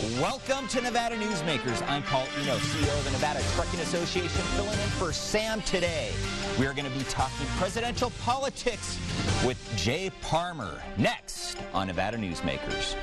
Welcome to Nevada Newsmakers. I'm Paul Eno, CEO of the Nevada Trucking Association, filling in for Sam today. We are going to be talking presidential politics with Jay Parmer next on Nevada Newsmakers.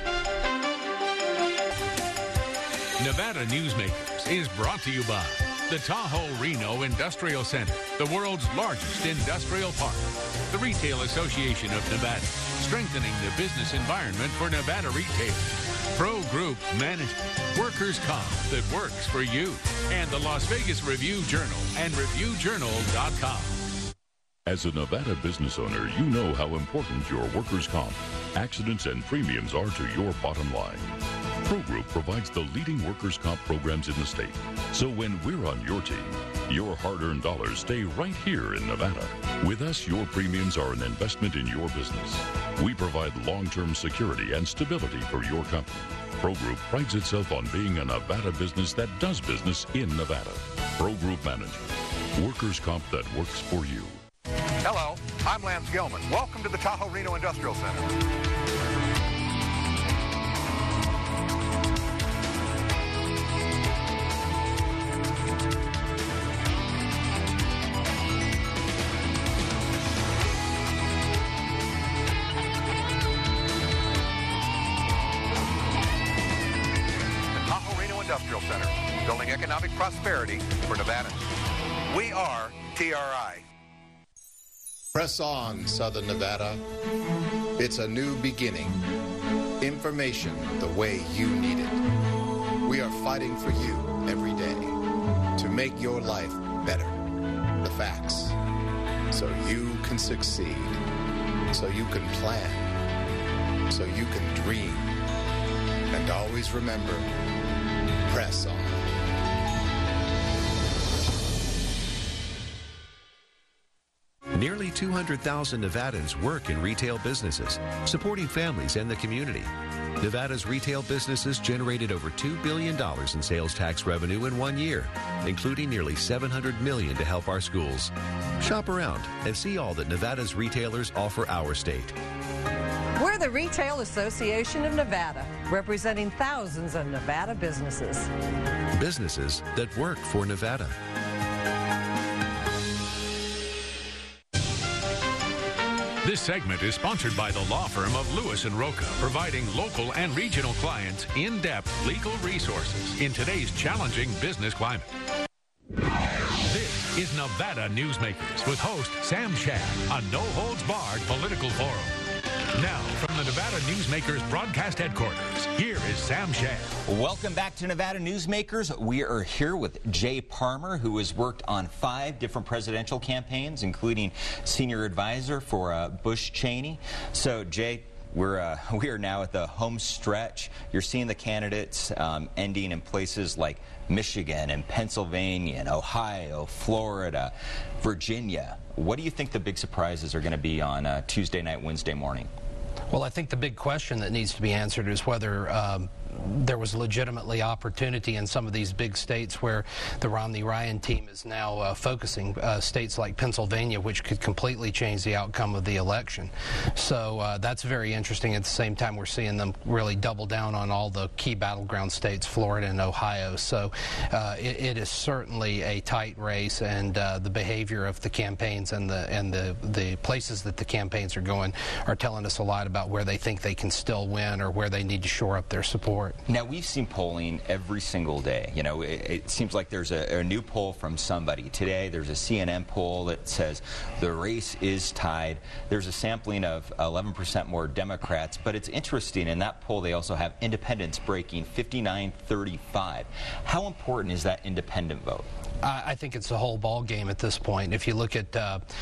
Nevada Newsmakers is brought to you by the Tahoe-Reno Industrial Center, the world's largest industrial park. The Retail Association of Nevada, strengthening the business environment for Nevada retailers. Pro Group Management, workers' comp that works for you. And the Las Vegas Review-Journal and ReviewJournal.com. As a Nevada business owner, you know how important your workers' comp, accidents, and premiums are to your bottom line. Pro Group provides the leading workers' comp programs in the state. So when we're on your team, your hard-earned dollars stay right here in Nevada. With us, your premiums are an investment in your business. We provide long-term security and stability for your company. Pro Group prides itself on being a Nevada business that does business in Nevada. Pro Group Management, workers' comp that works for you. Hello, I'm Lance Gilman. Welcome to the Tahoe-Reno Industrial Center. Industrial Center, building economic prosperity for Nevadans. We are TRI. Press on, Southern Nevada. It's a new beginning. Information the way you need it. We are fighting for you every day to make your life better. The facts. So you can succeed. So you can plan. So you can dream. And always remember, press on. Nearly 200,000 Nevadans work in retail businesses, supporting families and the community. Nevada's retail businesses generated over $2 billion in sales tax revenue in 1 year, including nearly $700 million to help our schools. Shop around and see all that Nevada's retailers offer our state. We're the Retail Association of Nevada, representing thousands of Nevada businesses. Businesses that work for Nevada. This segment is sponsored by the law firm of Lewis & Roca, providing local and regional clients in-depth legal resources in today's challenging business climate. This is Nevada Newsmakers with host Sam Shad, a no-holds-barred political forum. Now, from the Nevada Newsmakers broadcast headquarters, here is Sam Shad. Welcome back to Nevada Newsmakers. We are here with Jay Parmer, who has worked on 5 different presidential campaigns, including senior advisor for Bush Cheney. So, Jay, we are now at the home stretch. You're seeing the candidates ending in places like Michigan and Pennsylvania and Ohio, Florida, Virginia. What do you think the big surprises are going to be on Tuesday night, Wednesday morning? Well, I think the big question that needs to be answered is whether there was legitimately opportunity in some of these big states where the Romney-Ryan team is now focusing, states like Pennsylvania, which could completely change the outcome of the election. So that's very interesting. At the same time, we're seeing them really double down on all the key battleground states, Florida and Ohio. So it is certainly a tight race, and the behavior of the campaigns and the places that the campaigns are going are telling us a lot about where they think they can still win or where they need to shore up their support. Now, we've seen polling every single day. You know, it seems like there's a new poll from somebody. Today, there's a CNN poll that says the race is tied. There's a sampling of 11% more Democrats, but it's interesting. In that poll, they also have independents breaking 59-35. How important is that independent vote? I think it's the whole ball game at this point. If you look at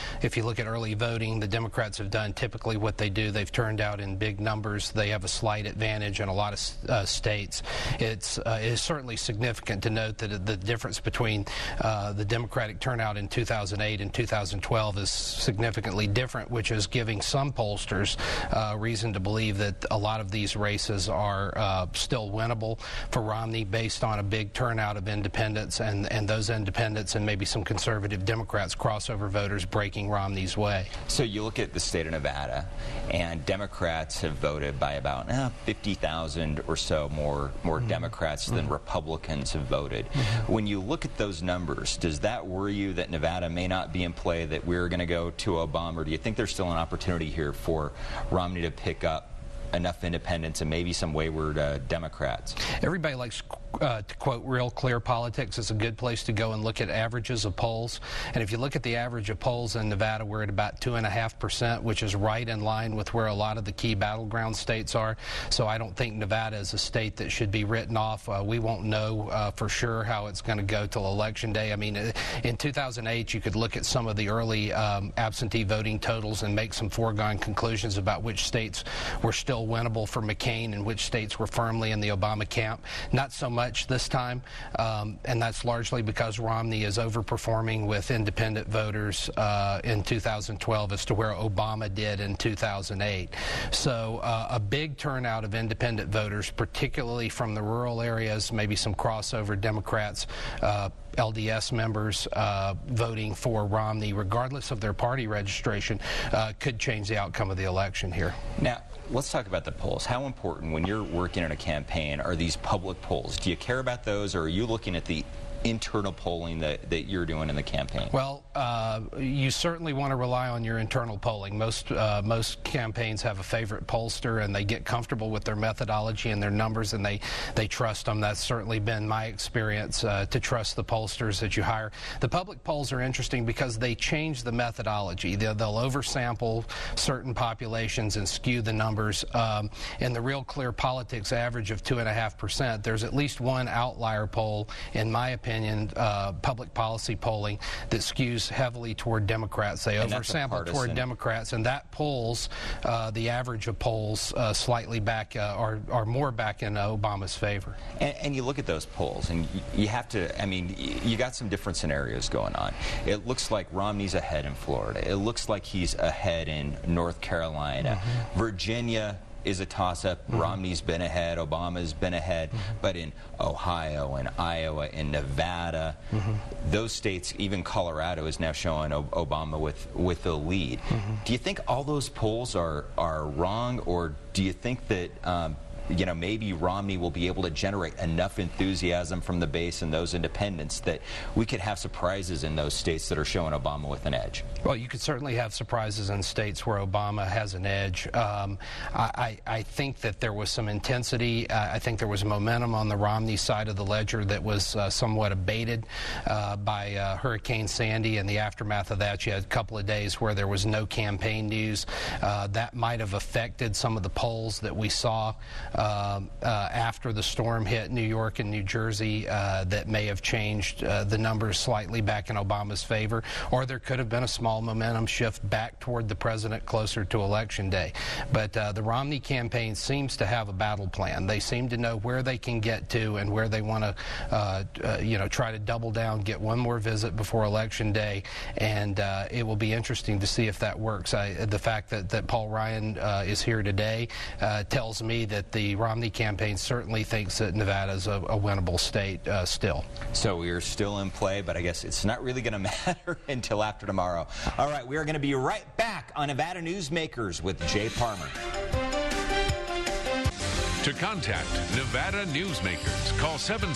early voting, the Democrats have done typically what they do. They've turned out in big numbers. They have a slight advantage in a lot of states. It is certainly significant to note that the difference between the Democratic turnout in 2008 and 2012 is significantly different, which is giving some pollsters reason to believe that a lot of these races are still winnable for Romney based on a big turnout of independents and those independents and maybe some conservative Democrats, crossover voters, breaking Romney's way. So you look at the state of Nevada, and Democrats Democrats have voted by about 50,000 or so more Democrats than Republicans have voted. When you look at those numbers, does that worry you that Nevada may not be in play, that we're going to go to Obama, or do you think there's still an opportunity here for Romney to pick up enough independents and maybe some wayward Democrats? Everybody likes to quote Real Clear Politics. It's a good place to go and look at averages of polls. And if you look at the average of polls in Nevada, we're at about 2.5%, which is right in line with where a lot of the key battleground states are. So I don't think Nevada is a state that should be written off. We won't know for sure how it's going to go till Election Day. I mean, in 2008, you could look at some of the early absentee voting totals and make some foregone conclusions about which states were still winnable for McCain and which states were firmly in the Obama camp. Not so much this time, and that's largely because Romney is overperforming with independent voters in 2012 as to where Obama did in 2008. So a big turnout of independent voters, particularly from the rural areas, maybe some crossover Democrats, LDS members voting for Romney, regardless of their party registration, could change the outcome of the election here. Now, let's talk about the polls. How important, when you're working in a campaign, are these public polls? Do you care about those, or are you looking at the internal polling that you're doing in the campaign? Well, you certainly want to rely on your internal polling. Most campaigns have a favorite pollster, and they get comfortable with their methodology and their numbers, and they trust them. That's certainly been my experience, to trust the pollsters that you hire. The public polls are interesting because they change the methodology. They'll oversample certain populations and skew the numbers. In the Real Clear Politics average of 2.5%, there's at least one outlier poll, in my opinion, public policy polling, that skews heavily toward Democrats. They oversample toward Democrats, and that polls the average of polls slightly back, are more back in Obama's favor. And you look at those polls, and you have to, I mean, you got some different scenarios going on. It looks like Romney's ahead in Florida. It looks like he's ahead in North Carolina. Virginia is a toss-up. Romney's been ahead, Obama's been ahead, but in Ohio and Iowa and Nevada, those states, even Colorado, is now showing Obama with the lead. Do you think all those polls are wrong, or do you think that maybe Romney will be able to generate enough enthusiasm from the base and those independents that we could have surprises in those states that are showing Obama with an edge? Well, you could certainly have surprises in states where Obama has an edge. I think that there was some intensity. I think there was momentum on the Romney side of the ledger that was somewhat abated by Hurricane Sandy, and the aftermath of that. You had a couple of days where there was no campaign news. That might have affected some of the polls that we saw after the storm hit New York and New Jersey, that may have changed the numbers slightly back in Obama's favor, or there could have been a small momentum shift back toward the president closer to Election Day. But the Romney campaign seems to have a battle plan. They seem to know where they can get to and where they want to, try to double down, get one more visit before Election Day, and it will be interesting to see if that works. The fact that Paul Ryan is here today tells me that the Romney campaign certainly thinks that Nevada is a winnable state still. So we are still in play, but I guess it's not really going to matter until after tomorrow. All right, we are going to be right back on Nevada Newsmakers with Jay Parmer. To contact Nevada Newsmakers, call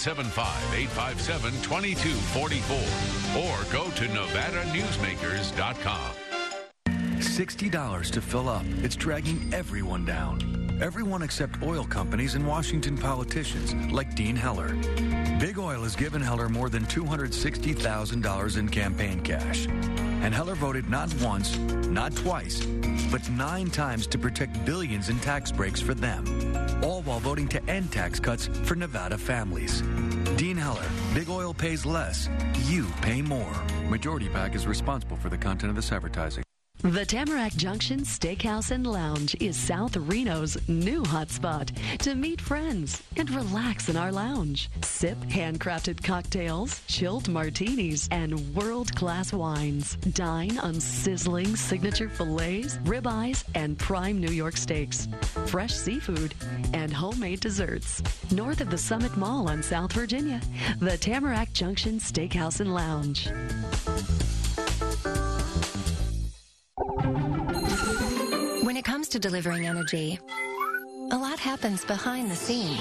775-857-2244 or go to NevadaNewsmakers.com. $60 to fill up. It's dragging everyone down. Everyone except oil companies and Washington politicians like Dean Heller. Big Oil has given Heller more than $260,000 in campaign cash. And Heller voted not once, not twice, but 9 times to protect billions in tax breaks for them, all while voting to end tax cuts for Nevada families. Dean Heller, Big Oil pays less, you pay more. Majority PAC is responsible for the content of this advertising. The Tamarack Junction Steakhouse and Lounge is South Reno's new hotspot to meet friends and relax in our lounge. Sip handcrafted cocktails, chilled martinis, and world-class wines. Dine on sizzling signature fillets, ribeyes, and prime New York steaks. Fresh seafood and homemade desserts. North of the Summit Mall on South Virginia, the Tamarack Junction Steakhouse and Lounge. When it comes to delivering energy, a lot happens behind the scenes.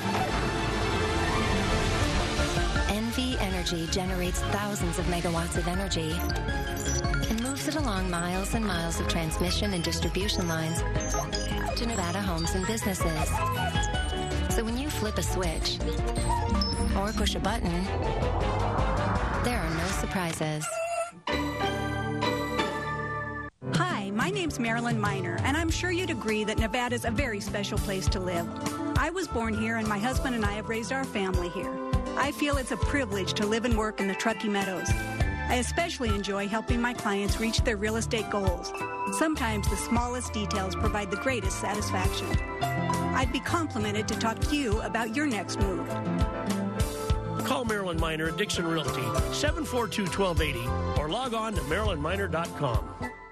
NV Energy generates thousands of megawatts of energy and moves it along miles and miles of transmission and distribution lines to Nevada homes and businesses. So when you flip a switch or push a button, there are no surprises. Hi, my name's Marilyn Miner, and I'm sure you'd agree that Nevada's a very special place to live. I was born here, and my husband and I have raised our family here. I feel it's a privilege to live and work in the Truckee Meadows. I especially enjoy helping my clients reach their real estate goals. Sometimes the smallest details provide the greatest satisfaction. I'd be complimented to talk to you about your next move. Call Marilyn Miner at Dixon Realty, 742-1280, or log on to marilynminer.com.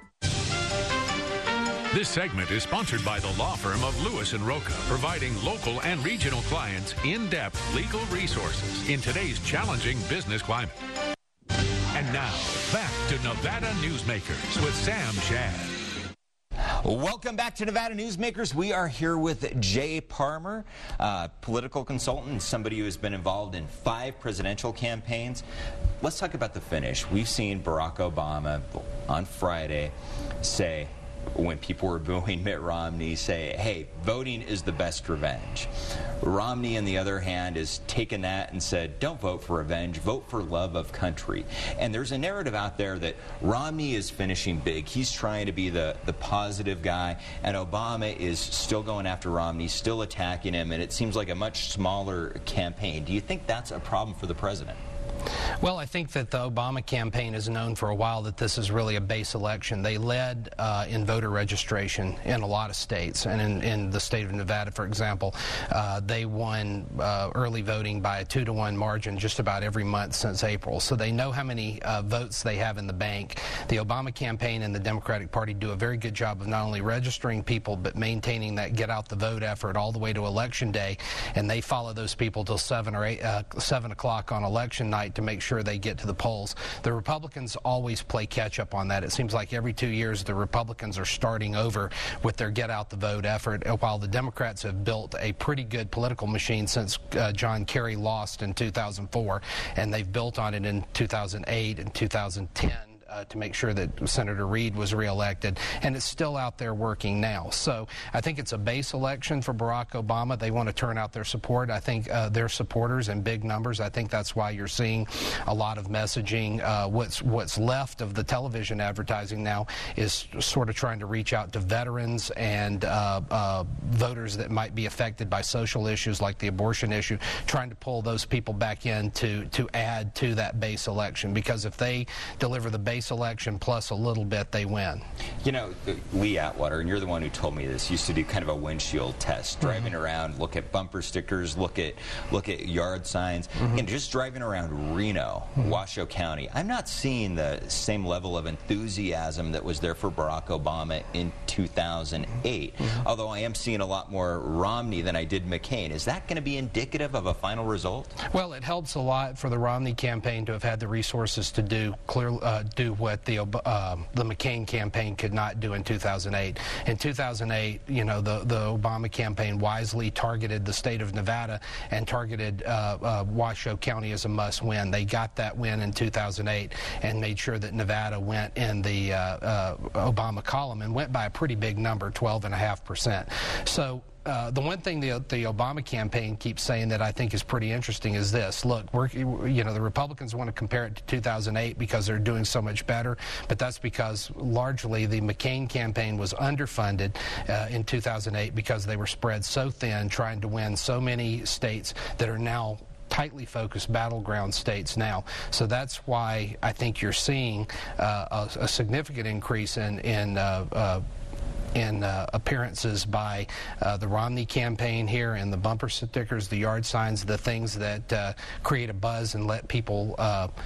This segment is sponsored by the law firm of Lewis & Roca, providing local and regional clients in-depth legal resources in today's challenging business climate. And now, back to Nevada Newsmakers with Sam Shad. Welcome back to Nevada Newsmakers. We are here with Jay Parmer, political consultant, somebody who has been involved in 5 presidential campaigns. Let's talk about the finish. We've seen Barack Obama on Friday say, when people were booing Mitt Romney, say, hey, voting is the best revenge. Romney, on the other hand, has taken that and said, don't vote for revenge, vote for love of country. And there's a narrative out there that Romney is finishing big. He's trying to be the positive guy, and Obama is still going after Romney, still attacking him, and it seems like a much smaller campaign. Do you think that's a problem for the president? Well, I think that the Obama campaign has known for a while that this is really a base election. They led in voter registration in a lot of states, and in the state of Nevada, for example, they won early voting by a 2-to-1 margin just about every month since April. So they know how many votes they have in the bank. The Obama campaign and the Democratic Party do a very good job of not only registering people, but maintaining that get out the vote effort all the way to Election Day, and they follow those people till 7 o'clock on Election night to make sure they get to the polls. The Republicans always play catch up on that. It seems like every 2 years the Republicans are starting over with their get out the vote effort, while the Democrats have built a pretty good political machine since John Kerry lost in 2004, and they've built on it in 2008 and 2010. To make sure that Senator Reid was reelected, and it's still out there working now. So I think it's a base election for Barack Obama. They want to turn out their support. I think their supporters in big numbers. I think that's why you're seeing a lot of messaging. What's left of the television advertising now is sort of trying to reach out to veterans and voters that might be affected by social issues like the abortion issue, trying to pull those people back in to add to that base election, because if they deliver the base election plus a little bit, they win. You know, Lee Atwater, and you're the one who told me this, used to do kind of a windshield test, driving around, look at bumper stickers, look at yard signs, and just driving around Reno, Washoe County. I'm not seeing the same level of enthusiasm that was there for Barack Obama in 2008, although I am seeing a lot more Romney than I did McCain. Is that going to be indicative of a final result? Well, it helps a lot for the Romney campaign to have had the resources to do what the McCain campaign could not do in 2008. In 2008, you know, the Obama campaign wisely targeted the state of Nevada and targeted Washoe County as a must-win. They got that win in 2008 and made sure that Nevada went in the Obama column and went by a pretty big number, 12.5%. So the one thing the Obama campaign keeps saying that I think is pretty interesting is this. Look, the Republicans want to compare it to 2008 because they're doing so much better, but that's because largely the McCain campaign was underfunded in 2008 because they were spread so thin, trying to win so many states that are now tightly focused battleground states now. So that's why I think you're seeing a significant increase in appearances by the Romney campaign here, and the bumper stickers, the yard signs, the things that create a buzz and let people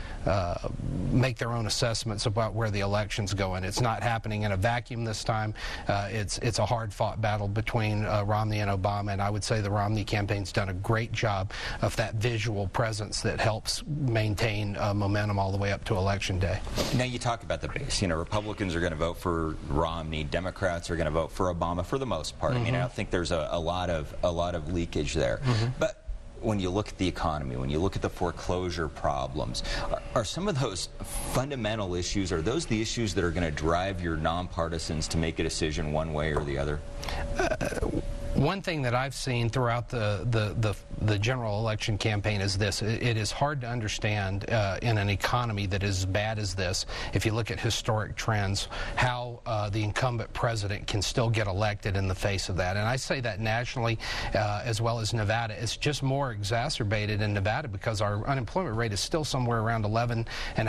make their own assessments about where the election's going. It's not happening in a vacuum this time. It's a hard-fought battle between Romney and Obama, and I would say the Romney campaign's done a great job of that visual presence that helps maintain momentum all the way up to Election Day. Now you talk about the base. You know, Republicans are going to vote for Romney. Democrats are going to vote for Obama for the most part. I mean, I don't think there's a lot of leakage there. But when you look at the economy, when you look at the foreclosure problems, are some of those fundamental issues, are those the issues that are going to drive your nonpartisans to make a decision one way or the other? One thing that I've seen throughout the general election campaign is this. It is hard to understand in an economy that is as bad as this, if you look at historic trends, how the incumbent president can still get elected in the face of that. And I say that nationally as well as Nevada. It's just more exacerbated in Nevada because our unemployment rate is still somewhere around 11.5%,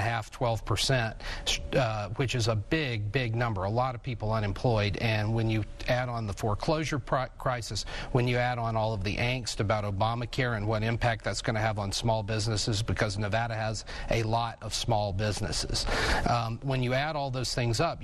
12%, which is a big number. A lot of people unemployed. And when you add on the foreclosure crisis, when you add on all of the angst about Obamacare and what impact that's going to have on small businesses, because Nevada has a lot of small businesses. When you add all those things up,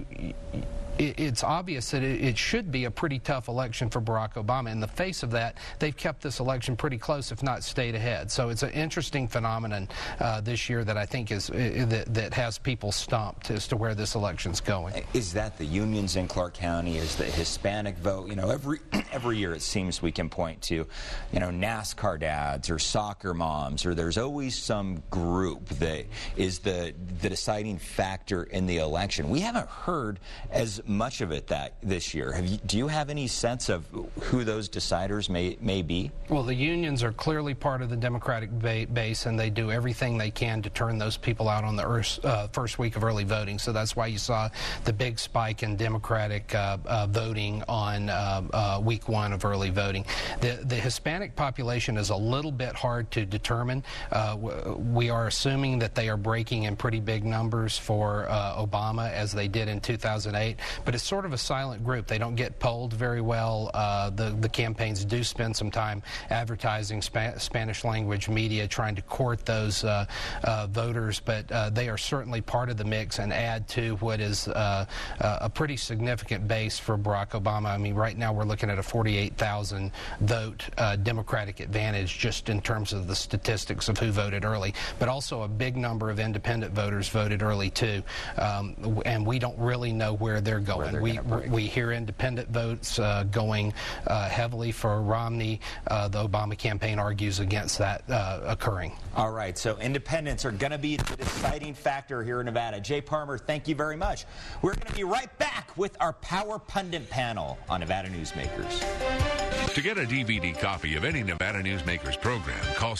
it's obvious that it should be a pretty tough election for Barack Obama. In the face of that, they've kept this election pretty close, if not stayed ahead. So it's an interesting phenomenon this year that I think is that has people stumped as to where this election's going. Is that the unions in Clark County? Is the Hispanic vote? You know, every year it seems we can point to, you know, NASCAR dads or soccer moms, or there's always some group that is the deciding factor in the election. We haven't heard as much of it this year. Do you have any sense of who those deciders may be? Well, the unions are clearly part of the Democratic base, and they do everything they can to turn those people out on the first week of early voting. So that's why you saw the big spike in Democratic voting on week 1 of early voting. The Hispanic population is a little bit hard to determine. We are assuming that they are breaking in pretty big numbers for Obama, as they did in 2008. But it's sort of a silent group. They don't get polled very well. The campaigns do spend some time advertising Spanish language media, trying to court those voters, but they are certainly part of the mix and add to what is a pretty significant base for Barack Obama. I mean, right now we're looking at a 48,000 vote Democratic advantage just in terms of the statistics of who voted early, but also a big number of independent voters voted early too, and we don't really know where they're going. We hear independent votes going heavily for Romney. The Obama campaign argues against that occurring. All right, so independents are going to be the deciding factor here in Nevada. Jay Parmer, thank you very much. We're going to be right back with our Power Pundit panel on Nevada Newsmakers. To get a DVD copy of any Nevada Newsmakers program, call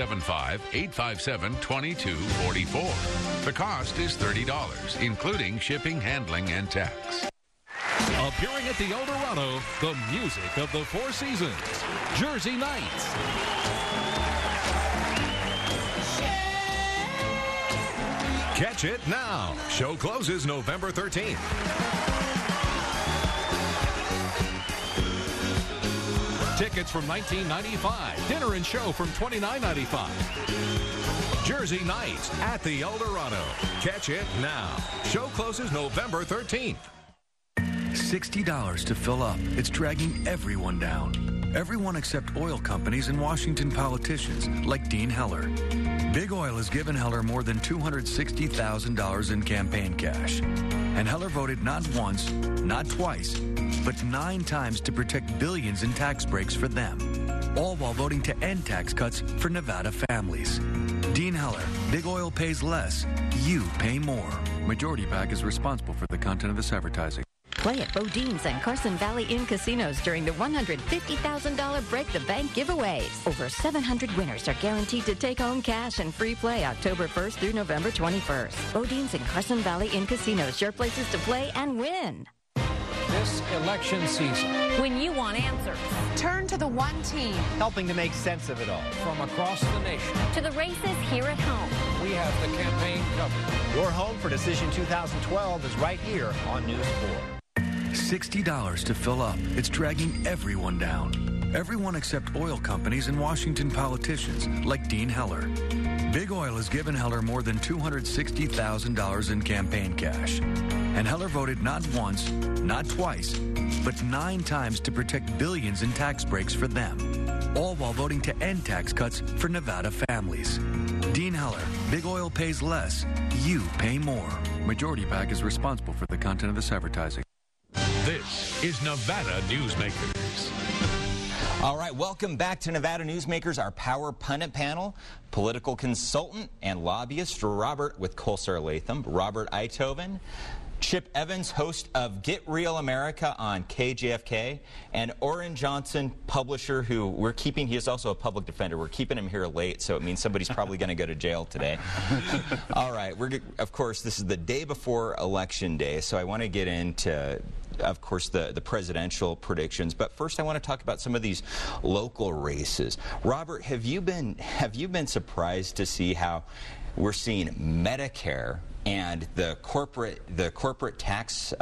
775-857-2244. The cost is $30, including shipping, handling, and tax. Appearing at the Eldorado, the music of the Four Seasons, Jersey Nights. Catch it now. Show closes November 13th. Tickets from $19.95. Dinner and show from $29.95. Jersey Nights at the Eldorado. Catch it now. Show closes November 13th. $60 to fill up. It's dragging everyone down. Everyone except oil companies and Washington politicians like Dean Heller. Big Oil has given Heller more than $260,000 in campaign cash. And Heller voted not once, not twice, but 9 times to protect billions in tax breaks for them. All while voting to end tax cuts for Nevada families. Dean Heller, Big Oil pays less, you pay more. Majority PAC is responsible for the content of this advertising. Play at Bodine's and Carson Valley Inn casinos during the $150,000 Break the Bank giveaways. Over 700 winners are guaranteed to take home cash and free play October 1st through November 21st. Bodine's and Carson Valley Inn casinos, your places to play and win. This election season, when you want answers, turn to the one team helping to make sense of it all from across the nation to the races here at home. We have the campaign covered. Your home for Decision 2012 is right here on News 4. $60 to fill up. It's dragging everyone down. Everyone except oil companies and Washington politicians like Dean Heller. Big Oil has given Heller more than $260,000 in campaign cash. And Heller voted not once, not twice, but 9 times to protect billions in tax breaks for them. All while voting to end tax cuts for Nevada families. Dean Heller, Big Oil pays less, you pay more. Majority PAC is responsible for the content of this advertising. This is Nevada Newsmakers. All right, welcome back to Nevada Newsmakers, our Power Pundit panel. Political consultant and lobbyist Robert with Colsar Latham, Robert Eitoven, Chip Evans, host of Get Real America on KJFK, and Orrin Johnson, publisher, who we're keeping. He is also a public defender. We're keeping him here late, so it means somebody's probably going to go to jail today. All right, of course, this is the day before Election Day, so I want to get into, of course, the presidential predictions. But first, I want to talk about some of these local races. Robert, have you been surprised to see how we're seeing Medicare and the corporate tax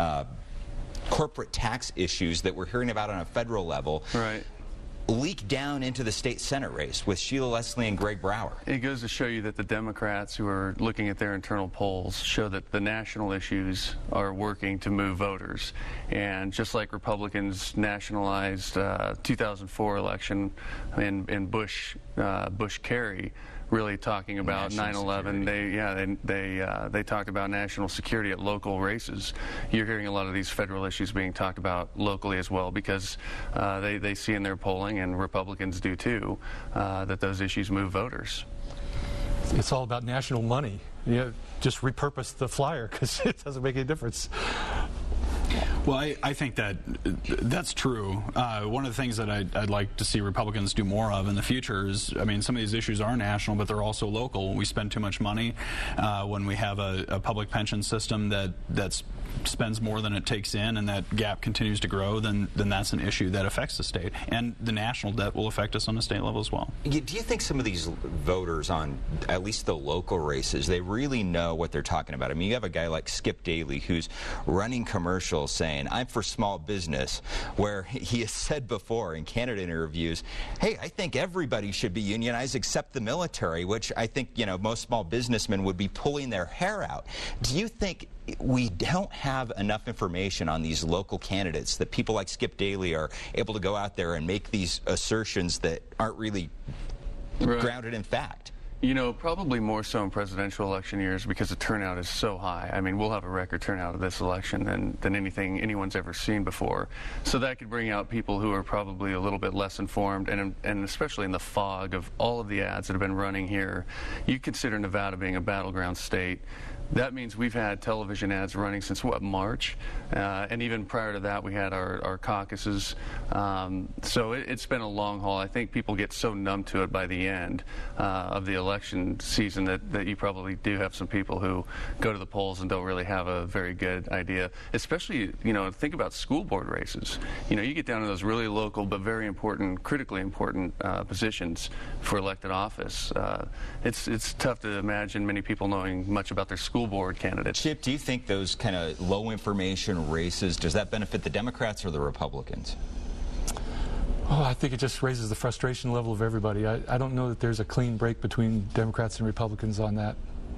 issues that we're hearing about on a federal level leak down into the state Senate race with Sheila Leslie and Greg Brower? It goes to show you that the Democrats, who are looking at their internal polls, show that the national issues are working to move voters. And just like Republicans nationalized 2004 election in Bush-Kerry, really talking about 9/11. They talked about national security at local races. You're hearing a lot of these federal issues being talked about locally as well, because they see in their polling, and Republicans do too, that those issues move voters. It's all about national money. Just repurpose the flyer because it doesn't make any difference. Well, I think that's true. One of the things that I'd like to see Republicans do more of in the future is, I mean, some of these issues are national, but they're also local. We spend too much money when we have a public pension system that spends more than it takes in, and that gap continues to grow, then that's an issue that affects the state. And the national debt will affect us on the state level as well. Do you think some of these voters on at least the local races, they really know what they're talking about? I mean, you have a guy like Skip Daly who's running commercials saying, "I'm for small business," where he has said before in candidate interviews, "Hey, I think everybody should be unionized except the military," which I think, most small businessmen would be pulling their hair out. Do you think we don't have enough information on these local candidates, that people like Skip Daly are able to go out there and make these assertions that aren't really grounded in fact? Probably more so in presidential election years, because the turnout is so high. I mean, we'll have a record turnout of this election than anything anyone's ever seen before. So that could bring out people who are probably a little bit less informed, and especially in the fog of all of the ads that have been running here. You consider Nevada being a battleground state. That means we've had television ads running since, March? And even prior to that, we had our caucuses. So it's been a long haul. I think people get so numb to it by the end of the election season that you probably do have some people who go to the polls and don't really have a very good idea. Especially, think about school board races. You get down to those really local but very important, critically important positions for elected office. It's tough to imagine many people knowing much about their school board candidates. Chip, do you think those kind of low information races, does that benefit the Democrats or the Republicans? Oh, I think it just raises the frustration level of everybody. I don't know that there's a clean break between Democrats and Republicans on that.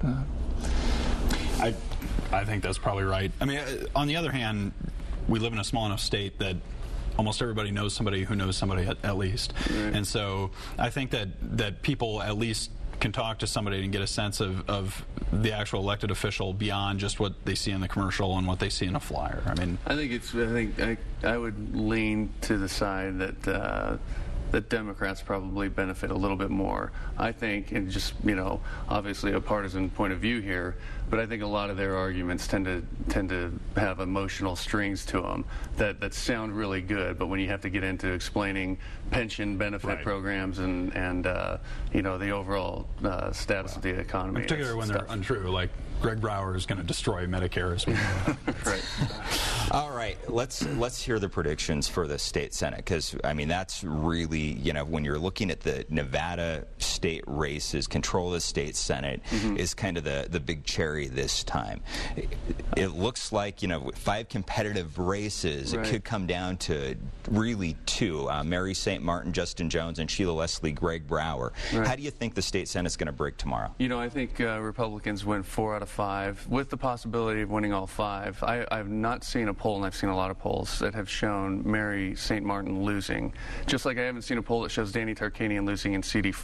I think that's probably right. I mean, on the other hand, we live in a small enough state that almost everybody knows somebody who knows somebody at least. Right. And so I think that people at least can talk to somebody and get a sense of the actual elected official beyond just what they see in the commercial and what they see in a flyer. I mean, I would lean to the side that Democrats probably benefit a little bit more. I think, and just, obviously a partisan point of view here, but I think a lot of their arguments tend to have emotional strings to them that sound really good, but when you have to get into explaining pension benefit programs and the overall status of the economy, particularly when they're untrue, like Greg Brower is going to destroy Medicare as well. Right. All right, let's hear the predictions for the state Senate, because I mean that's really, when you're looking at the Nevada state races, control of the state Senate is kind of the big cherry this time. It looks like 5 competitive races. Right. It could come down to really 2: Mary St. Martin, Justin Jones, and Sheila Leslie, Greg Brower. Right. How do you think the state Senate's going to break tomorrow? I think Republicans win 4 out of 5, with the possibility of winning all 5. I've not seen a poll, and I've seen a lot of polls that have shown Mary St. Martin losing, just like I haven't seen a poll that shows Danny Tarkanian losing in CD4.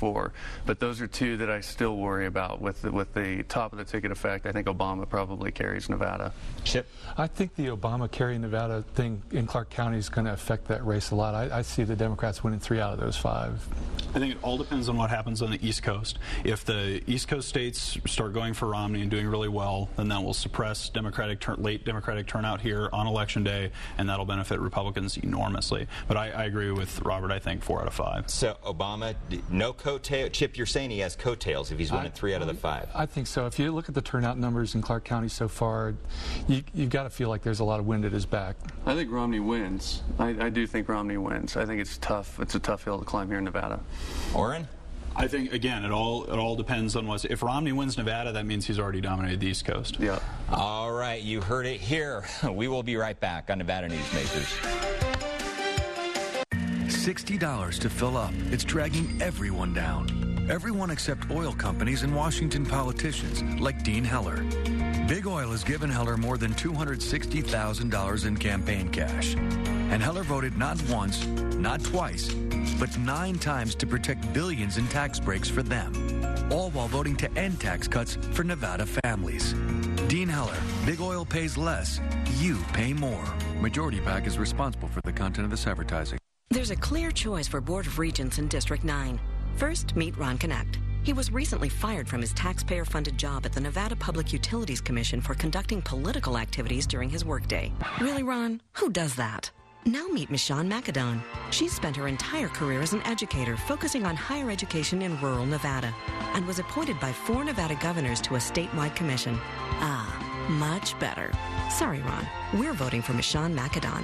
But those are two that I still worry about with the top of the ticket effect. I think Obama probably carries Nevada. Chip? I think the Obama carrying Nevada thing in Clark County is going to affect that race a lot. I see the Democrats winning 3 out of those 5. I think it all depends on what happens on the East Coast. If the East Coast states start going for Romney and doing really well, then that will suppress late Democratic turnout here on Election Day, and that'll benefit Republicans enormously. But I agree with Robert. I think 4 out of 5. So Obama, no coattail. Chip, you're saying he has coattails if he's winning 3 out of the 5. I think so. If you look at the turnout numbers in Clark County so far, you've got to feel like there's a lot of wind at his back. I think Romney wins. I do think Romney wins. I think it's tough. It's a tough hill to climb here in Nevada. Orrin? I think, again, it all depends on if Romney wins Nevada, that means he's already dominated the East Coast. Yeah. All right, you heard it here. We will be right back on Nevada Newsmakers. $60 to fill up. It's dragging everyone down. Everyone except oil companies and Washington politicians like Dean Heller. Big Oil has given Heller more than $260,000 in campaign cash. And Heller voted not once, not twice, but 9 times to protect billions in tax breaks for them, all while voting to end tax cuts for Nevada families. Dean Heller, Big Oil pays less, you pay more. Majority PAC is responsible for the content of this advertising. There's a clear choice for Board of Regents in District 9. First, meet Ron Knecht. He was recently fired from his taxpayer-funded job at the Nevada Public Utilities Commission for conducting political activities during his workday. Really, Ron? Who does that? Now meet Michonne McAdon. She's spent her entire career as an educator focusing on higher education in rural Nevada and was appointed by 4 Nevada governors to a statewide commission. Ah, much better. Sorry, Ron. We're voting for Michonne McAdon.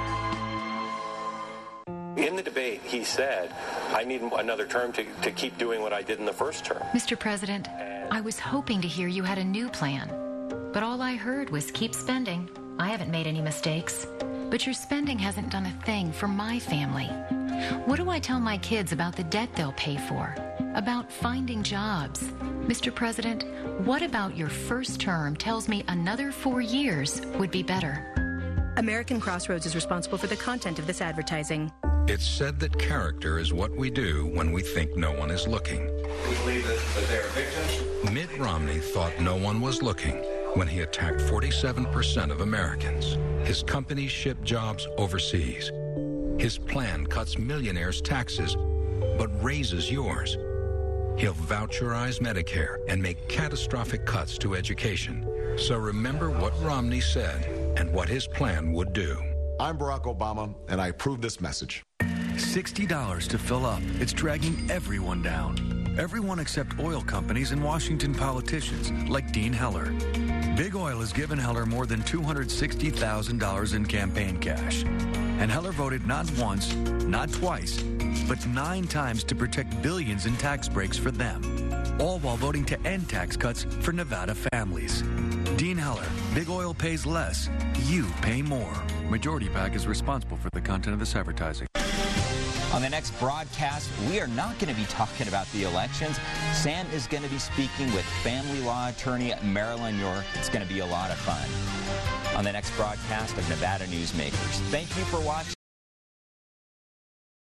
In the debate, he said, I need another term to keep doing what I did in the first term. Mr. President, I was hoping to hear you had a new plan, but all I heard was keep spending. I haven't made any mistakes, but your spending hasn't done a thing for my family. What do I tell my kids about the debt they'll pay for? About finding jobs? Mr. President, what about your first term tells me another 4 years would be better? American Crossroads is responsible for the content of this advertising. It's said that character is what we do when we think no one is looking. We believe that they are victims. Mitt Romney thought no one was looking when he attacked 47% of Americans. His companies ship jobs overseas. His plan cuts millionaires' taxes, but raises yours. He'll voucherize Medicare and make catastrophic cuts to education. So remember what Romney said and what his plan would do. I'm Barack Obama, and I approve this message. $60 to fill up. It's dragging everyone down. Everyone except oil companies and Washington politicians like Dean Heller. Big Oil has given Heller more than $260,000 in campaign cash. And Heller voted not once, not twice, but 9 times to protect billions in tax breaks for them, all while voting to end tax cuts for Nevada families. Dean Heller, Big Oil pays less, you pay more. Majority PAC is responsible for the content of this advertising. On the next broadcast, we are not going to be talking about the elections. Sam is going to be speaking with family law attorney Marilyn York. It's going to be a lot of fun. On the next broadcast of Nevada Newsmakers. Thank you for watching.